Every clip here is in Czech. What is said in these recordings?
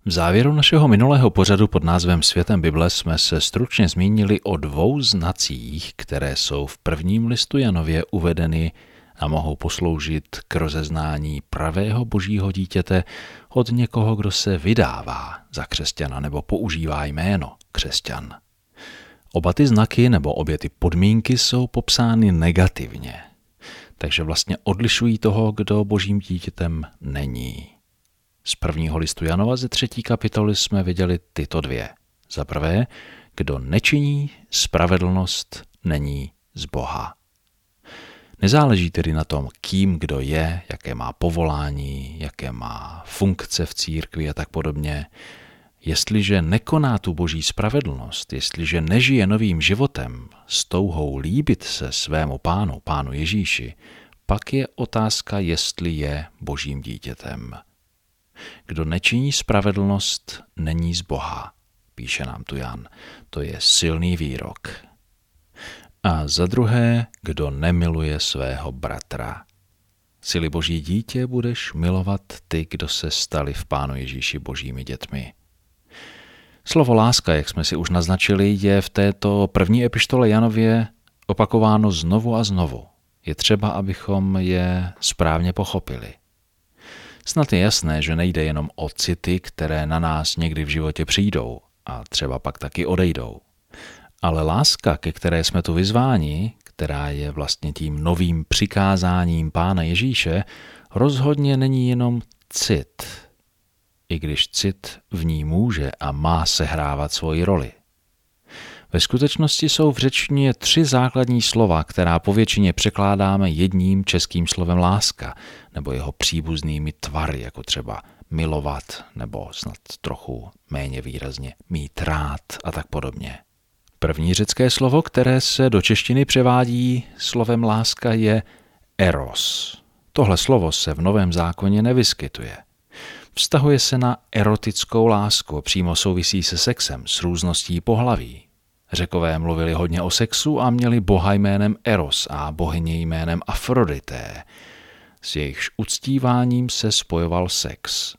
V závěru našeho minulého pořadu pod názvem Světem Bible jsme se stručně zmínili o 2 znacích, které jsou v prvním listu Janově uvedeny a mohou posloužit k rozeznání pravého božího dítěte od někoho, kdo se vydává za křesťana nebo používá jméno křesťan. Oba ty znaky nebo obě ty podmínky jsou popsány negativně, takže vlastně odlišují toho, kdo božím dítětem není. Z prvního listu Janova ze 3. kapitoly jsme viděli tyto 2. Za prvé, kdo nečiní spravedlnost, není z Boha. Nezáleží tedy na tom, kým kdo je, jaké má povolání, jaké má funkce v církvi a tak podobně. Jestliže nekoná tu boží spravedlnost, jestliže nežije novým životem s touhou líbit se svému pánu Ježíši, pak je otázka, jestli je božím dítětem. Kdo nečiní spravedlnost, není z Boha, píše nám tu Jan. To je silný výrok. A za druhé, kdo nemiluje svého bratra. Sily boží dítě budeš milovat ty, kdo se stali v Pánu Ježíši božími dětmi. Slovo láska, jak jsme si už naznačili, je v této první epištole Janově opakováno znovu a znovu. Je třeba, abychom je správně pochopili. Snad je jasné, že nejde jenom o city, které na nás někdy v životě přijdou a třeba pak taky odejdou. Ale láska, ke které jsme tu vyzváni, která je vlastně tím novým přikázáním Pána Ježíše, rozhodně není jenom cit, i když cit v ní může a má sehrávat svoji roli. Ve skutečnosti jsou v řečtině 3 základní slova, která povětšině překládáme jedním českým slovem láska, nebo jeho příbuznými tvary, jako třeba milovat, nebo snad trochu méně výrazně mít rád a tak podobně. První řecké slovo, které se do češtiny převádí slovem láska, je eros. Tohle slovo se v Novém zákoně nevyskytuje. Vztahuje se na erotickou lásku, přímo souvisí se sexem, s růzností pohlaví. Řekové mluvili hodně o sexu a měli boha jménem Eros a bohyni jménem Afrodité. S jejichž uctíváním se spojoval sex.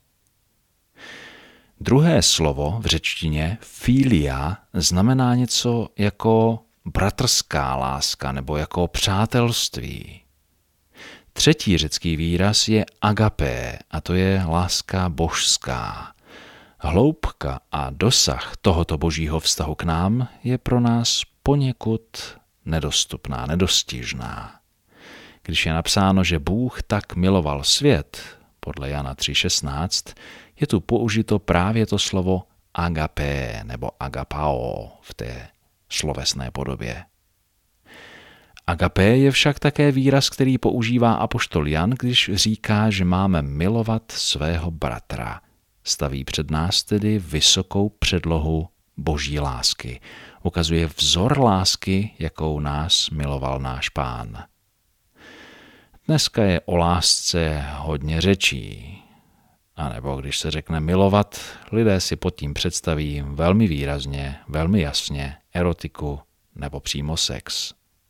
Druhé slovo v řečtině filia znamená něco jako bratrská láska nebo jako přátelství. Třetí řecký výraz je agapé a to je láska božská. Hloubka a dosah tohoto božího vztahu k nám je pro nás poněkud nedostupná, nedostižná. Když je napsáno, že Bůh tak miloval svět, podle Jana 3,16, je tu použito právě to slovo agapé nebo agapao v té slovesné podobě. Agapé je však také výraz, který používá apoštol Jan, když říká, že máme milovat svého bratra. Staví před nás tedy vysokou předlohu boží lásky. Ukazuje vzor lásky, jakou nás miloval náš Pán. Dneska je o lásce hodně řečí. A nebo když se řekne milovat, lidé si pod tím představí velmi výrazně, velmi jasně erotiku nebo přímo sex.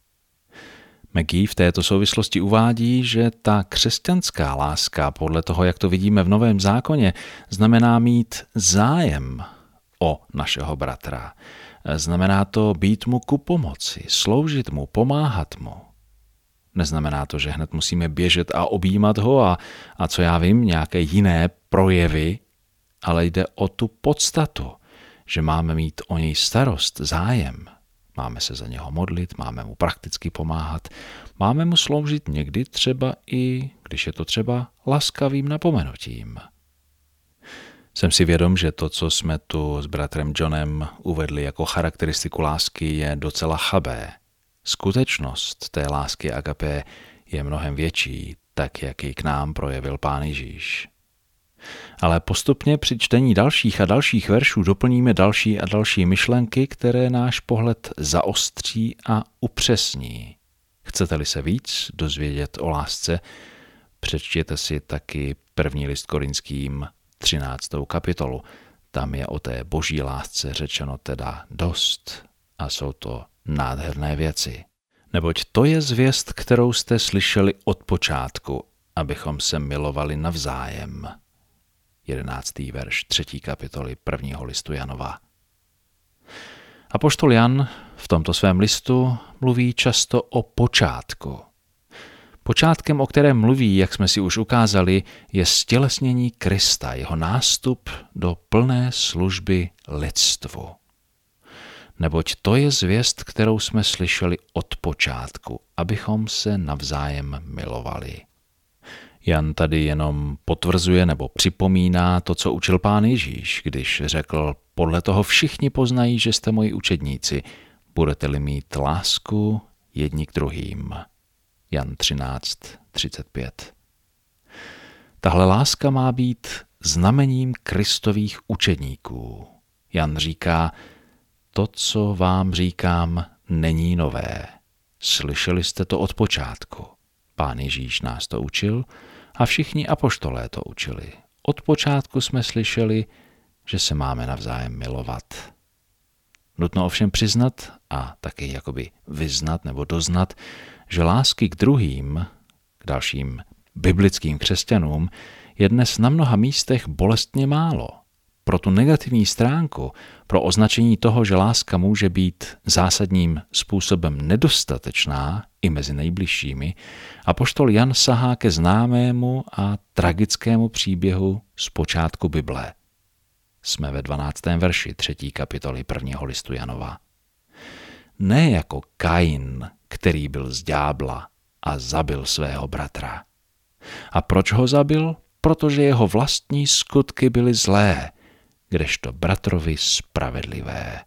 McGee v této souvislosti uvádí, že ta křesťanská láska, podle toho, jak to vidíme v Novém zákoně, znamená mít zájem o našeho bratra. Znamená to být mu ku pomoci, sloužit mu, pomáhat mu. Neznamená to, že hned musíme běžet a objímat ho a co já vím, nějaké jiné projevy, ale jde o tu podstatu, že máme mít o něj starost, zájem. Máme se za něho modlit, máme mu prakticky pomáhat, máme mu sloužit někdy třeba i, když je to třeba, laskavým napomenutím. Jsem si vědom, že to, co jsme tu s bratrem Johnem uvedli jako charakteristiku lásky, je docela chabé. Skutečnost té lásky agapé je mnohem větší, tak jak ji k nám projevil Pán Ježíš. Ale postupně při čtení dalších a dalších veršů doplníme další a další myšlenky, které náš pohled zaostří a upřesní. Chcete-li se víc dozvědět o lásce, přečtěte si taky 1. list Korinským 13. kapitolu. Tam je o té boží lásce řečeno teda dost a jsou to nádherné věci. Neboť to je zvěst, kterou jste slyšeli od počátku, abychom se milovali navzájem. 11. verš 3. kapitoly 1. listu Janova. Apoštol Jan v tomto svém listu mluví často o počátku. Počátkem, o kterém mluví, jak jsme si už ukázali, je stělesnění Krista, jeho nástup do plné služby lidstvu. Neboť to je zvěst, kterou jsme slyšeli od počátku, abychom se navzájem milovali. Jan tady jenom potvrzuje nebo připomíná to, co učil Pán Ježíš, když řekl: podle toho všichni poznají, že jste moji učedníci, budete-li mít lásku jedni k druhým. Jan 13:35. Tahle láska má být znamením Kristových učedníků. Jan říká: to, co vám říkám, není nové. Slyšeli jste to od počátku. Pán Ježíš nás to učil a všichni apoštolé to učili. Od počátku jsme slyšeli, že se máme navzájem milovat. Nutno ovšem přiznat a taky jakoby vyznat nebo doznat, že lásky k druhým, k dalším biblickým křesťanům, je dnes na mnoha místech bolestně málo. Pro tu negativní stránku, pro označení toho, že láska může být zásadním způsobem nedostatečná i mezi nejbližšími, apoštol Jan sahá ke známému a tragickému příběhu z počátku Bible. Jsme ve 12. verši 3. kapitoly 1. listu Janova. Ne jako Kain, který byl z ďábla a zabil svého bratra. A proč ho zabil? Protože jeho vlastní skutky byly zlé, kdežto bratrovi spravedlivé.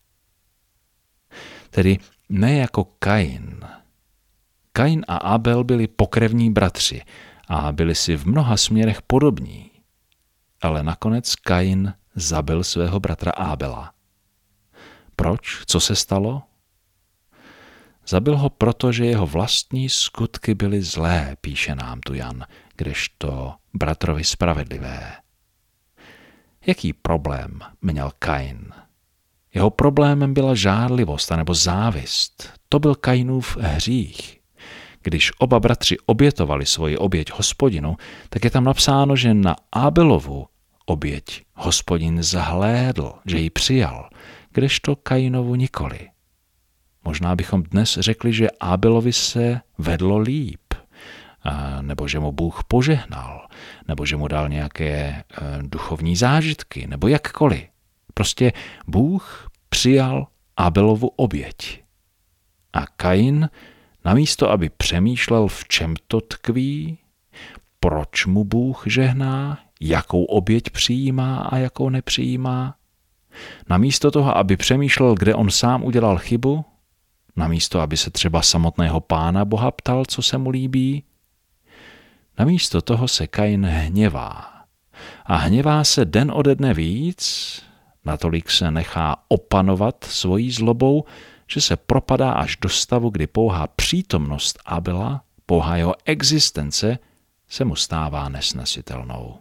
Tedy ne jako Kain. Kain a Abel byli pokrevní bratři a byli si v mnoha směrech podobní. Ale nakonec Kain zabil svého bratra Abela. Proč? Co se stalo? Zabil ho proto, že jeho vlastní skutky byly zlé, píše nám tu Jan, kdežto bratrovi spravedlivé. Jaký problém měl Kain? Jeho problémem byla žárlivost anebo závist. To byl Kainův hřích. Když oba bratři obětovali svoji oběť Hospodinu, tak je tam napsáno, že na Abelovu oběť Hospodin zahlédl, že ji přijal, kdežto Kainovu nikoli. Možná bychom dnes řekli, že Abelovi se vedlo líp, nebo že mu Bůh požehnal, nebo že mu dal nějaké duchovní zážitky, nebo jakkoliv. Prostě Bůh přijal Abelovu oběť. A Kain, namísto aby přemýšlel, v čem to tkví, proč mu Bůh žehná, jakou oběť přijímá a jakou nepřijímá, namísto toho, aby přemýšlel, kde on sám udělal chybu, namísto aby se třeba samotného Pána Boha ptal, co se mu líbí, namísto toho se Kain hněvá. A hněvá se den ode dne víc, natolik se nechá opanovat svojí zlobou, že se propadá až do stavu, kdy pouhá přítomnost Abela, pouhá jeho existence, se mu stává nesnesitelnou.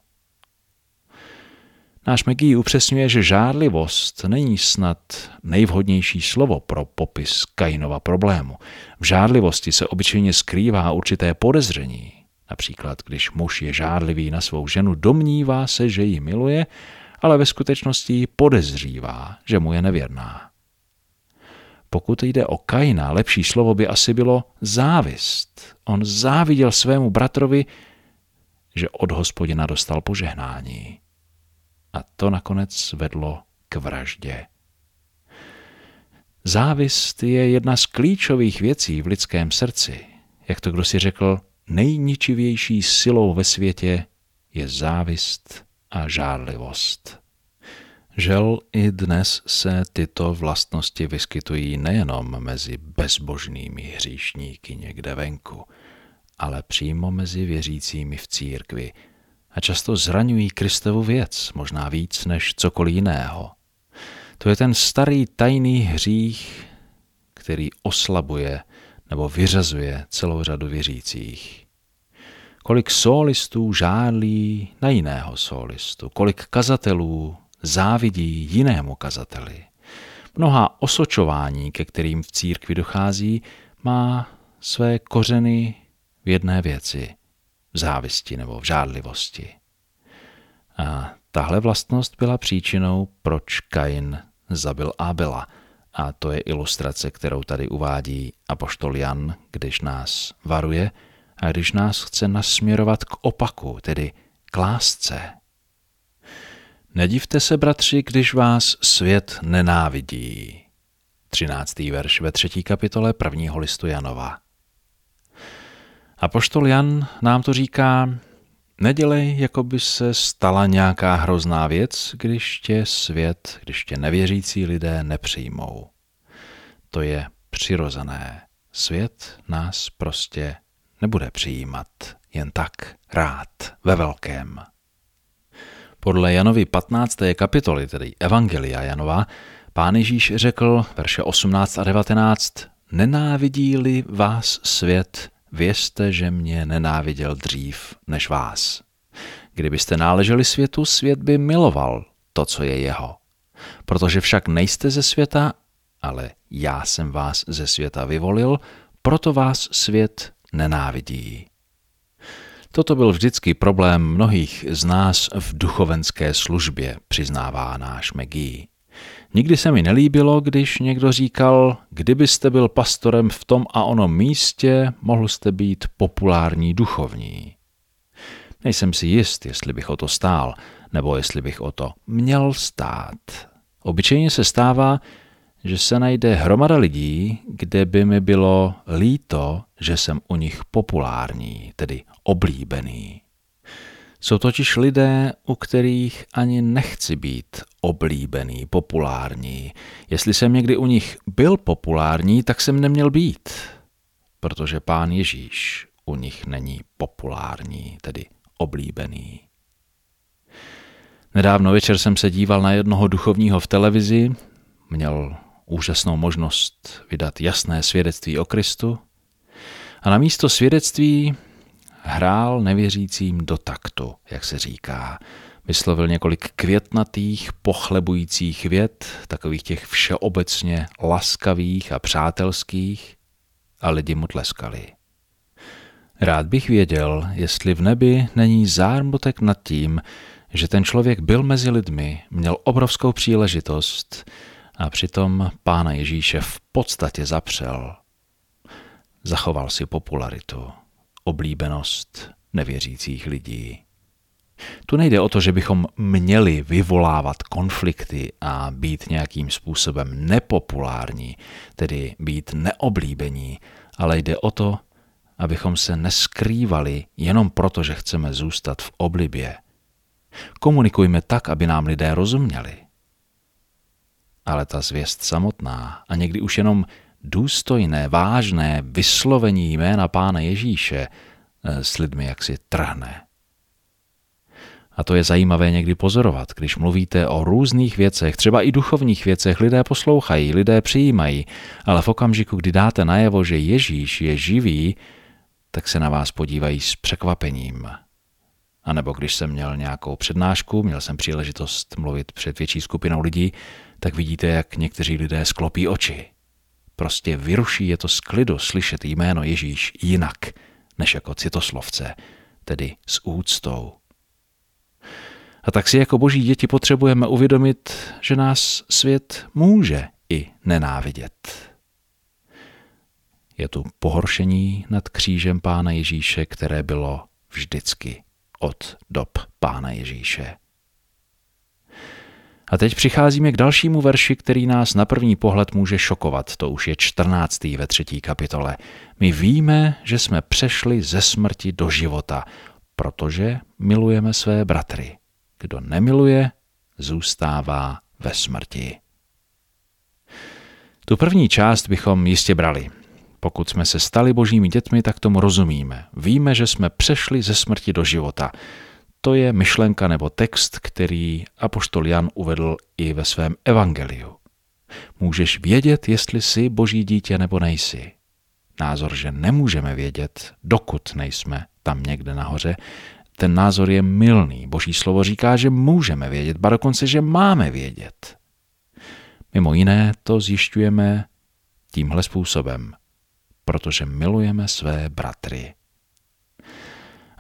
Náš McGee upřesňuje, že žárlivost není snad nejvhodnější slovo pro popis Kainova problému. V žárlivosti se obyčejně skrývá určité podezření. Například, když muž je žárlivý na svou ženu, domnívá se, že ji miluje, ale ve skutečnosti ji podezřívá, že mu je nevěrná. Pokud jde o Kaina, lepší slovo by asi bylo závist. On záviděl svému bratrovi, že od Hospodina dostal požehnání. A to nakonec vedlo k vraždě. Závist je jedna z klíčových věcí v lidském srdci. Jak to kdo si řekl, nejničivější silou ve světě je závist a žárlivost. Žel i dnes se tyto vlastnosti vyskytují nejenom mezi bezbožnými hříšníky někde venku, ale přímo mezi věřícími v církvi a často zraňují Kristovu věc, možná víc než cokoliv jiného. To je ten starý tajný hřích, který oslabuje nebo vyřazuje celou řadu věřících. Kolik sólistů žádlí na jiného sólistu, kolik kazatelů závidí jinému kazateli. Mnoha osočování, ke kterým v církvi dochází, má své kořeny v jedné věci, v závisti nebo v žádlivosti. A tahle vlastnost byla příčinou, proč Kain zabil Abela. A to je ilustrace, kterou tady uvádí apoštol Jan, když nás varuje a když nás chce nasměrovat k opaku, tedy k lásce. Nedivte se, bratři, když vás svět nenávidí. 13. verš ve 3. kapitole 1. listu Janova. Apoštol Jan nám to říká: nedělej, jako by se stala nějaká hrozná věc, když tě svět, když tě nevěřící lidé nepřijmou. To je přirozené. Svět nás prostě nebude přijímat jen tak rád ve velkém. Podle Janovy 15. kapitoly, tedy Evangelia Janova, Pán Ježíš řekl, verše 18 a 19, nenávidí-li vás svět, vězte, že mě nenáviděl dřív než vás. Kdybyste náleželi světu, svět by miloval to, co je jeho. Protože však nejste ze světa, ale já jsem vás ze světa vyvolil, proto vás svět nenávidí. Toto byl vždycky problém mnohých z nás v duchovenské službě, přiznává náš McGee. Nikdy se mi nelíbilo, když někdo říkal, kdybyste byl pastorem v tom a onom místě, mohl jste být populární duchovní. Nejsem si jist, jestli bych o to stál, nebo jestli bych o to měl stát. Obyčejně se stává, že se najde hromada lidí, kde by mi bylo líto, že jsem u nich populární, tedy oblíbený. Jsou totiž lidé, u kterých ani nechci být oblíbený, populární. Jestli jsem někdy u nich byl populární, tak jsem neměl být, protože Pán Ježíš u nich není populární, tedy oblíbený. Nedávno večer jsem se díval na jednoho duchovního v televizi, měl úžasnou možnost vydat jasné svědectví o Kristu a na místo svědectví hrál nevěřícím do taktu, jak se říká. Vyslovil několik květnatých, pochlebujících vět, takových těch všeobecně laskavých a přátelských, a lidi mu tleskali. Rád bych věděl, jestli v nebi není zármutek nad tím, že ten člověk byl mezi lidmi, měl obrovskou příležitost a přitom Pána Ježíše v podstatě zapřel. Zachoval si popularitu, oblíbenost nevěřících lidí. Tu nejde o to, že bychom měli vyvolávat konflikty a být nějakým způsobem nepopulární, tedy být neoblíbení, ale jde o to, abychom se neskrývali jenom proto, že chceme zůstat v oblibě. Komunikujme tak, aby nám lidé rozuměli. Ale ta zvěst samotná a někdy už jenom důstojné, vážné vyslovení jména Pána Ježíše s lidmi jaksi trhne. A to je zajímavé někdy pozorovat, když mluvíte o různých věcech, třeba i duchovních věcech, lidé poslouchají, lidé přijímají, ale v okamžiku, kdy dáte najevo, že Ježíš je živý, tak se na vás podívají s překvapením. A nebo když jsem měl nějakou přednášku, měl jsem příležitost mluvit před větší skupinou lidí, tak vidíte, jak někteří lidé sklopí oči. Prostě vyruší je to z klidu slyšet jméno Ježíš jinak, než jako citoslovce, tedy s úctou. A tak si jako boží děti potřebujeme uvědomit, že nás svět může i nenávidět. Je tu pohoršení nad křížem Pána Ježíše, které bylo vždycky od dob Pána Ježíše. A teď přicházíme k dalšímu verši, který nás na první pohled může šokovat. To už je 14. ve 3. kapitole. My víme, že jsme přešli ze smrti do života, protože milujeme své bratry. Kdo nemiluje, zůstává ve smrti. Tu první část bychom jistě brali. Pokud jsme se stali božími dětmi, tak tomu rozumíme. Víme, že jsme přešli ze smrti do života. To je myšlenka nebo text, který apoštol Jan uvedl i ve svém evangeliu. Můžeš vědět, jestli jsi boží dítě nebo nejsi. Názor, že nemůžeme vědět, dokud nejsme tam někde nahoře, ten názor je mylný. Boží slovo říká, že můžeme vědět, ba dokonce, že máme vědět. Mimo jiné to zjišťujeme tímhle způsobem, protože milujeme své bratry. A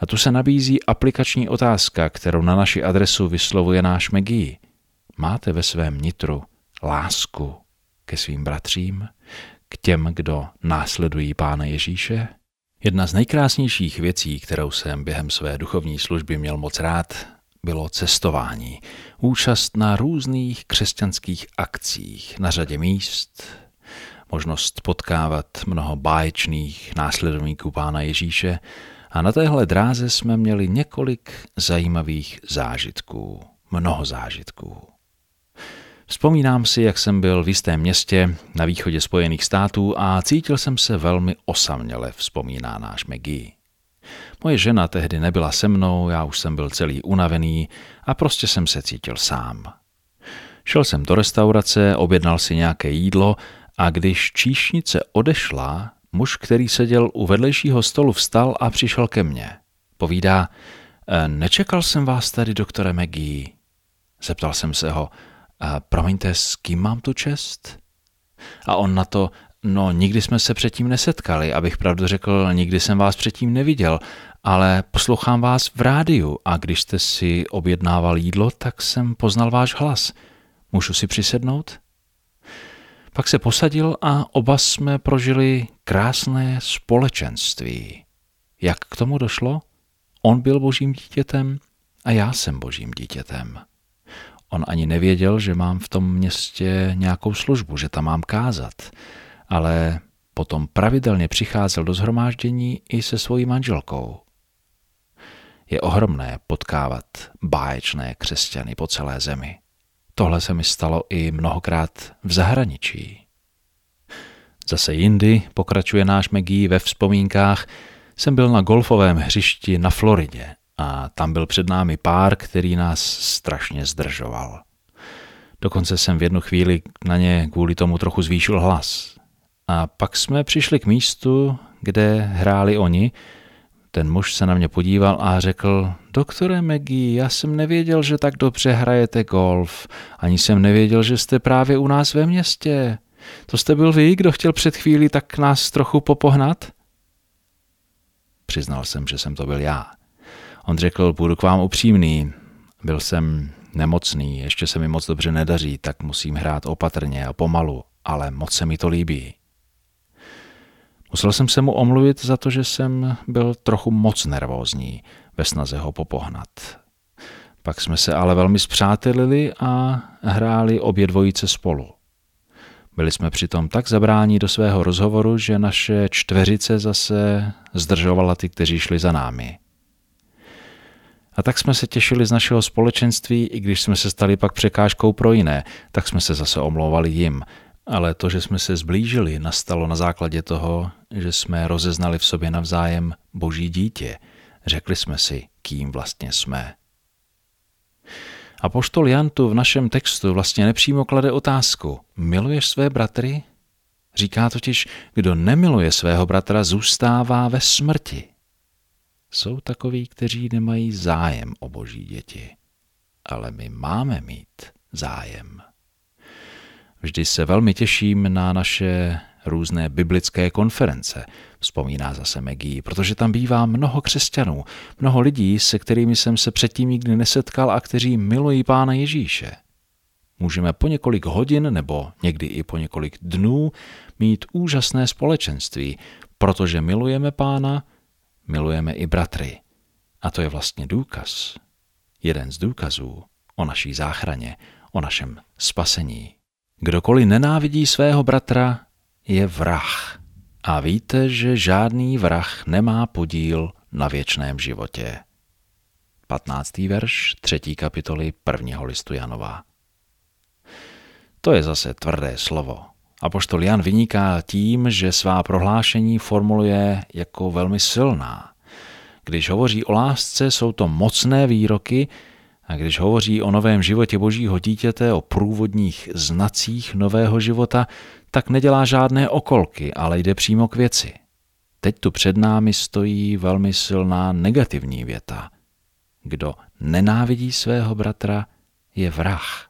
A tu se nabízí aplikační otázka, kterou na naši adresu vyslovuje náš Maggie. Máte ve svém nitru lásku ke svým bratřím, k těm, kdo následují Pána Ježíše? Jedna z nejkrásnějších věcí, kterou jsem během své duchovní služby měl moc rád, bylo cestování. Účast na různých křesťanských akcích na řadě míst, možnost potkávat mnoho báječných následovníků Pána Ježíše a na téhle dráze jsme měli několik zajímavých zážitků, mnoho zážitků. Vzpomínám si, jak jsem byl v jistém městě na východě Spojených států a cítil jsem se velmi osaměle, vzpomíná náš Maggie. Moje žena tehdy nebyla se mnou, já už jsem byl celý unavený a prostě jsem se cítil sám. Šel jsem do restaurace, objednal si nějaké jídlo a když číšnice odešla, muž, který seděl u vedlejšího stolu, vstal a přišel ke mně. Povídá, nečekal jsem vás tady, doktore Maggie. Zeptal jsem se ho, promiňte, s kým mám tu čest? A on na to, nikdy jsme se předtím nesetkali, abych pravdu řekl, nikdy jsem vás předtím neviděl, ale poslouchám vás v rádiu a když jste si objednával jídlo, tak jsem poznal váš hlas. Můžu si přisednout? Pak se posadil a oba jsme prožili krásné společenství. Jak k tomu došlo? On byl Božím dítětem a já jsem Božím dítětem. On ani nevěděl, že mám v tom městě nějakou službu, že tam mám kázat, ale potom pravidelně přicházel do shromáždění i se svojí manželkou. Je ohromné potkávat báječné křesťany po celé zemi. Tohle se mi stalo i mnohokrát v zahraničí. Zase jindy, pokračuje náš Maggie ve vzpomínkách, jsem byl na golfovém hřišti na Floridě a tam byl před námi pár, který nás strašně zdržoval. Dokonce jsem v jednu chvíli na ně kvůli tomu trochu zvýšil hlas. A pak jsme přišli k místu, kde hráli oni. Ten muž se na mě podíval a řekl, doktore Maggie, já jsem nevěděl, že tak dobře hrajete golf. Ani jsem nevěděl, že jste právě u nás ve městě. To jste byl vy, kdo chtěl před chvílí tak nás trochu popohnat? Přiznal jsem, že jsem to byl já. On řekl, budu k vám upřímný. Byl jsem nemocný, ještě se mi moc dobře nedaří, tak musím hrát opatrně a pomalu, ale moc se mi to líbí. Musel jsem se mu omluvit za to, že jsem byl trochu moc nervózní ve snaze ho popohnat. Pak jsme se ale velmi spřátelili a hráli obě dvojice spolu. Byli jsme přitom tak zabráni do svého rozhovoru, že naše čtveřice zase zdržovala ty, kteří šli za námi. A tak jsme se těšili z našeho společenství, i když jsme se stali pak překážkou pro jiné, tak jsme se zase omlouvali jim. Ale to, že jsme se zblížili, nastalo na základě toho, že jsme rozeznali v sobě navzájem Boží dítě. Řekli jsme si, kým vlastně jsme. Apoštol Jan tu v našem textu vlastně nepřímo klade otázku. Miluješ své bratry? Říká totiž, kdo nemiluje svého bratra, zůstává ve smrti. Jsou takoví, kteří nemají zájem o Boží děti. Ale my máme mít zájem. Vždy se velmi těším na naše různé biblické konference, vzpomíná zase Maggie, protože tam bývá mnoho křesťanů, mnoho lidí, se kterými jsem se předtím nikdy nesetkal a kteří milují Pána Ježíše. Můžeme po několik hodin nebo někdy i po několik dnů mít úžasné společenství, protože milujeme Pána, milujeme i bratry. A to je vlastně důkaz, jeden z důkazů o naší záchraně, o našem spasení. Kdokoliv nenávidí svého bratra, je vrah. A víte, že žádný vrah nemá podíl na věčném životě. 15. verš 3. kapitoly 1. listu Janova. To je zase tvrdé slovo. Apoštol Jan vyniká tím, že svá prohlášení formuluje jako velmi silná. Když hovoří o lásce, jsou to mocné výroky, a když hovoří o novém životě Božího dítěte, o průvodních znacích nového života, tak nedělá žádné okolky, ale jde přímo k věci. Teď tu před námi stojí velmi silná negativní věta. Kdo nenávidí svého bratra, je vrah.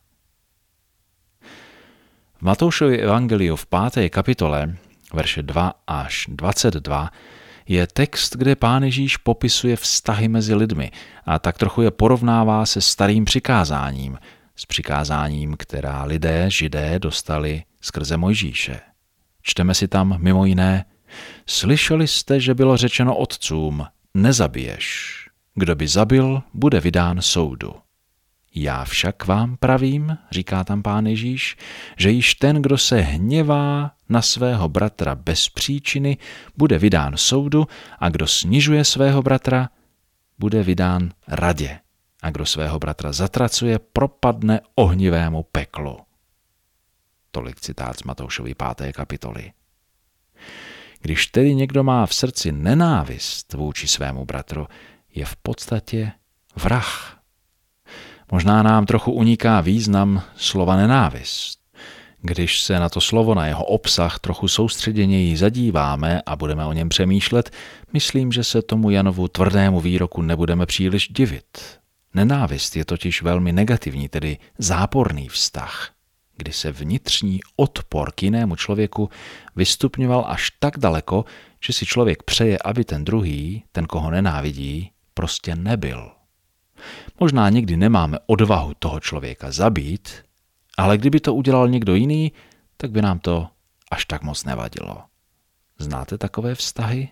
V Matoušově evangeliu v 5. kapitole, verše 2 až 22, je text, kde Pán Ježíš popisuje vztahy mezi lidmi a tak trochu je porovnává se starým přikázáním, s přikázáním, která lidé, Židé, dostali skrze Mojžíše. Čteme si tam mimo jiné: Slyšeli jste, že bylo řečeno otcům, nezabiješ. Kdo by zabil, bude vydán soudu. Já však vám pravím, říká tam Pán Ježíš, že již ten, kdo se hněvá na svého bratra bez příčiny, bude vydán soudu, a kdo snižuje svého bratra, bude vydán radě. A kdo svého bratra zatracuje, propadne ohnivému peklu. Tolik citát z Matoušovy 5. kapitoly. Když tedy někdo má v srdci nenávist vůči svému bratru, je v podstatě vrah. Možná nám trochu uniká význam slova nenávist. Když se na to slovo, na jeho obsah trochu soustředěněji zadíváme a budeme o něm přemýšlet, myslím, že se tomu Janovu tvrdému výroku nebudeme příliš divit. Nenávist je totiž velmi negativní, tedy záporný vztah, kdy se vnitřní odpor k jinému člověku vystupňoval až tak daleko, že si člověk přeje, aby ten druhý, ten, koho nenávidí, prostě nebyl. Možná někdy nemáme odvahu toho člověka zabít, ale kdyby to udělal někdo jiný, tak by nám to až tak moc nevadilo. Znáte takové vztahy?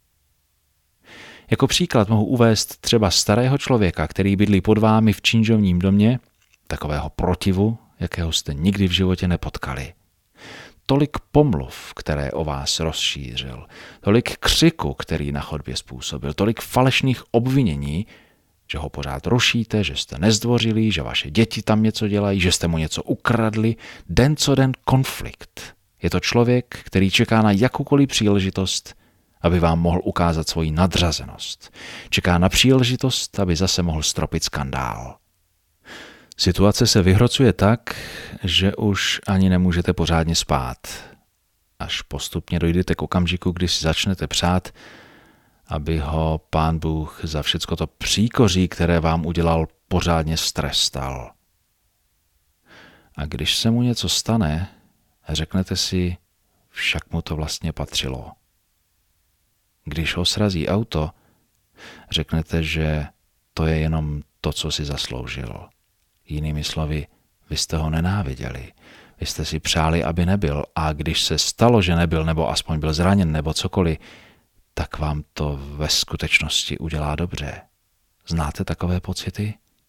Jako příklad mohu uvést třeba starého člověka, který bydlí pod vámi v činžovním domě, takového protivu, jakého jste nikdy v životě nepotkali. Tolik pomluv, které o vás rozšířil, tolik křiku, který na chodbě způsobil, tolik falešných obvinění, že ho pořád rušíte, že jste nezdvořilí, že vaše děti tam něco dělají, že jste mu něco ukradli. Den co den konflikt. Je to člověk, který čeká na jakoukoliv příležitost, aby vám mohl ukázat svoji nadřazenost. Čeká na příležitost, aby zase mohl stropit skandál. Situace se vyhrocuje tak, že už ani nemůžete pořádně spát. Až postupně dojdete k okamžiku, kdy si začnete přát, aby ho Pán Bůh za všecko to příkoří, které vám udělal, pořádně strestal. A když se mu něco stane, řeknete si, však mu to vlastně patřilo. Když ho srazí auto, řeknete, že to je jenom to, co si zasloužil. Jinými slovy, vy jste ho nenáviděli. Vy jste si přáli, aby nebyl, a když se stalo, že nebyl, nebo aspoň byl zraněn, nebo cokoliv, tak vám to ve skutečnosti udělá dobře. Znáte takové pocity?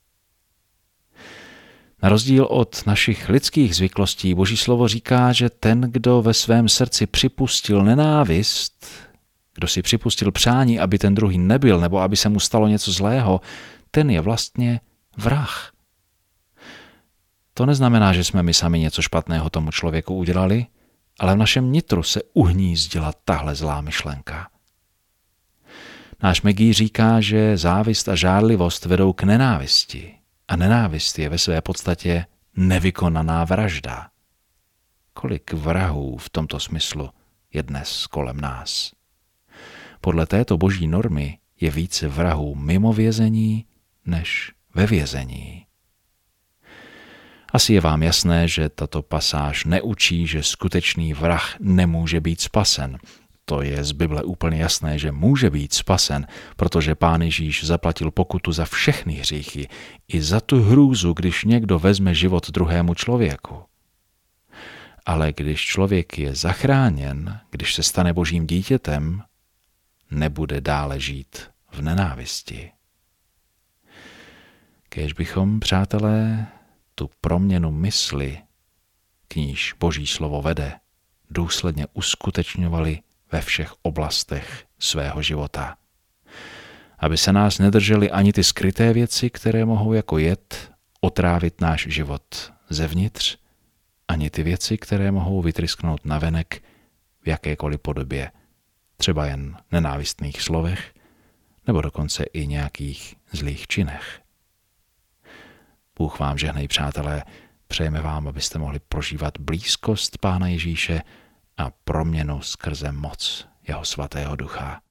Na rozdíl od našich lidských zvyklostí Boží slovo říká, že ten, kdo ve svém srdci připustil nenávist, kdo si připustil přání, aby ten druhý nebyl, nebo aby se mu stalo něco zlého, ten je vlastně vrah. To neznamená, že jsme my sami něco špatného tomu člověku udělali, ale v našem nitru se uhnízdila tahle zlá myšlenka. Náš Megí říká, že závist a žárlivost vedou k nenávisti a nenávist je ve své podstatě nevykonaná vražda. Kolik vrahů v tomto smyslu je dnes kolem nás? Podle této boží normy je více vrahů mimo vězení než ve vězení. Asi je vám jasné, že tato pasáž neučí, že skutečný vrah nemůže být spasen. To je z Bible úplně jasné, že může být spasen, protože Pán Ježíš zaplatil pokutu za všechny hříchy, i za tu hrůzu, když někdo vezme život druhému člověku. Ale když člověk je zachráněn, když se stane božím dítětem, nebude dále žít v nenávisti. Kéž bychom, přátelé, tu proměnu mysli, k níž Boží slovo vede, důsledně uskutečňovali ve všech oblastech svého života. Aby se nás nedržely ani ty skryté věci, které mohou jako jed otrávit náš život zevnitř, ani ty věci, které mohou vytrysknout navenek v jakékoliv podobě, třeba jen nenávistných slovech, nebo dokonce i nějakých zlých činech. Bůh vám žehnej, přátelé, přejeme vám, abyste mohli prožívat blízkost Pána Ježíše a proměnu skrze moc jeho svatého ducha.